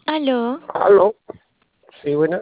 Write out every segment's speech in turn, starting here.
Aló, Aló, sí, buena.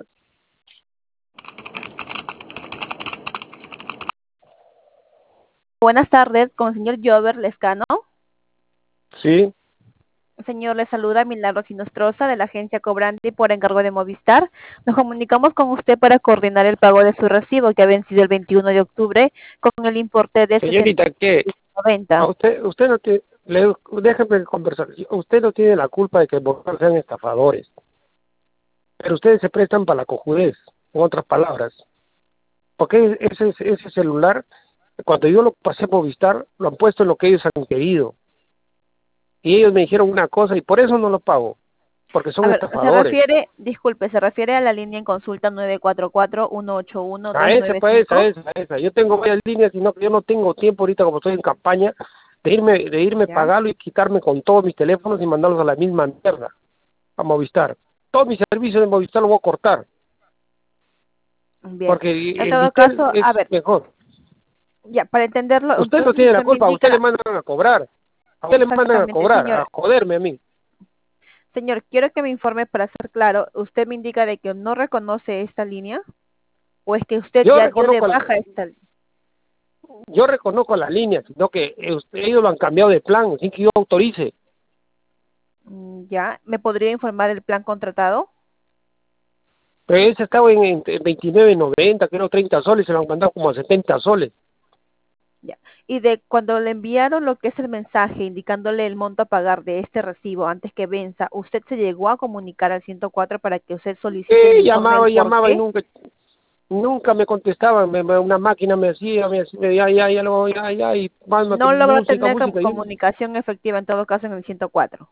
Buenas tardes, con el señor Jover Lescano. Sí, Señor, le saluda Milagros Sinostroza de la agencia Cobrante por encargo de Movistar. Nos comunicamos con usted para coordinar el pago de su recibo que ha vencido el 21 de octubre con el importe de señorita, ¿qué? A 60,90. usted no tiene, déjeme conversar. Usted no tiene la culpa de que Movistar sean estafadores, pero ustedes se prestan para la cojudez, en otras palabras. Porque ese celular, cuando yo lo pasé a Movistar, lo han puesto en lo que ellos han querido. Y ellos me dijeron una cosa y por eso no lo pago, porque A son ver, estafadores. disculpe, se refiere a la línea en consulta 944 A esa, uno pues, cinco. esa. Yo tengo varias líneas, sino que yo no tengo tiempo ahorita, como estoy en campaña, de irme Ya, pagarlo y quitarme con todos mis teléfonos y mandarlos a la misma mierda, a Movistar. Todos mis servicios de Movistar lo voy a cortar, bien. En porque el todo Vitel caso, es a ver, mejor. ya, para entenderlo, Usted no entonces tiene la usted me culpa, a usted le indica mandan a cobrar. A usted le mandan a exactamente, cobrar, señor. a joderme a mí. Señor, quiero que me informe para ser claro. ¿Usted me indica de que no reconoce esta línea? ¿O es que usted Yo ya dio de reconozco baja esta línea? yo reconozco las líneas, sino que ellos lo han cambiado de plan sin que yo autorice. Ya, ¿me podría informar el plan contratado? Pero ese estaba en 29.90, creo 30 soles, se lo han mandado como a 70 soles. Ya. Y de cuando le enviaron lo que es el mensaje indicándole el monto a pagar de este recibo antes que venza, ¿usted se llegó a comunicar al 104 para que usted solicite el informe del Llamaba y por llamaba y qué? nunca me contestaban. Una máquina me hacía, ya, y mándate No logró música, tener música. Y comunicación efectiva en todo caso en el 104.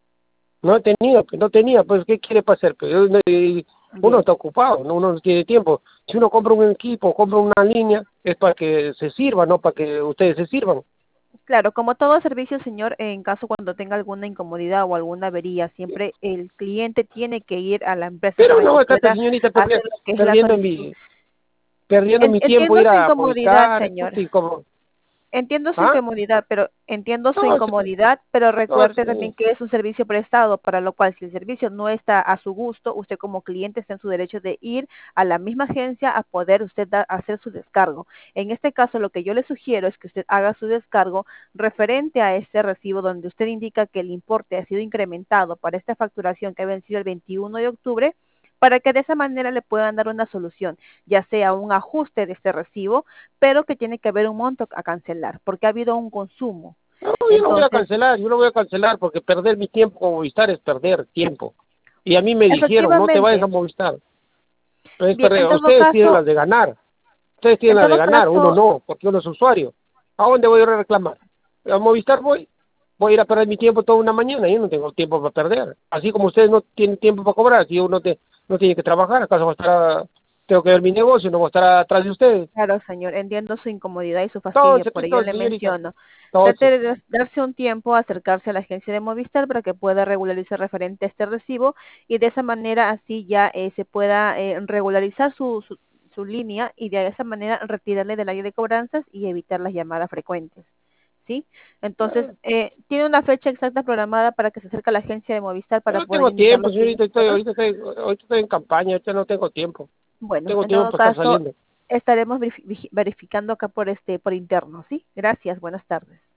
no tenía, pues, ¿qué quiere pasar? Pues, uno Bien. está ocupado, uno no tiene tiempo. Si uno compra un equipo, compra una línea, es para que se sirva, no para que ustedes se sirvan. Claro, como todo servicio, señor, en caso cuando tenga alguna incomodidad o alguna avería, siempre el cliente tiene que ir a la empresa Pero para no que va a estar, pueda señorita, hacer lo que es la perdiendo solicitud. mi, perdiendo mi tiempo Entiendo ir su a incomodidad, Movistar, señor. y como, Entiendo su ¿ah? incomodidad, No, pero no, recuerde también sí. que es un servicio prestado, para lo cual si el servicio no está a su gusto, usted como cliente está en su derecho de ir a la misma agencia a poder usted hacer su descargo. En este caso, lo que yo le sugiero es que usted haga su descargo referente a este recibo donde usted indica que el importe ha sido incrementado para esta facturación que ha vencido el 21 de octubre, para que de esa manera le puedan dar una solución, ya sea un ajuste de este recibo, pero que tiene que haber un monto a cancelar, porque ha habido un consumo. No, Entonces, yo lo voy a cancelar porque perder mi tiempo con Movistar es perder tiempo. Y a mí me dijeron, no te vayas a efectivamente, Movistar. No es bien, perder. Ustedes tienen las de ganar. Ustedes tienen en las de todo ganar, uno caso, no, porque uno es usuario. ¿A dónde voy a ir a reclamar? A Movistar voy a ir a perder mi tiempo toda una mañana. Yo no tengo tiempo para perder. Así como ustedes no tienen tiempo para cobrar, si uno no tiene que trabajar, ¿acaso va a estar, tengo que ver mi negocio, no voy a estar atrás de ustedes? claro, señor, entiendo su incomodidad y su fastidio, Entonces, por ello le señorita, menciono. entonces. Trate de darse un tiempo, acercarse a la agencia de Movistar para que pueda regularizar referente a este recibo y de esa manera así ya se pueda regularizar su línea y de esa manera retirarle del área de cobranzas y evitar las llamadas frecuentes. ¿Sí? Entonces, tiene una fecha exacta programada para que se acerque a la agencia de Movistar Yo para no poder tengo indicar tiempo, los señorita, siguientes pasos. ahorita estoy en campaña, ahorita no tengo tiempo. Bueno, Tengo en tiempo todo para estar caso, saliendo. estaremos verificando acá por interno, ¿sí? Gracias, buenas tardes.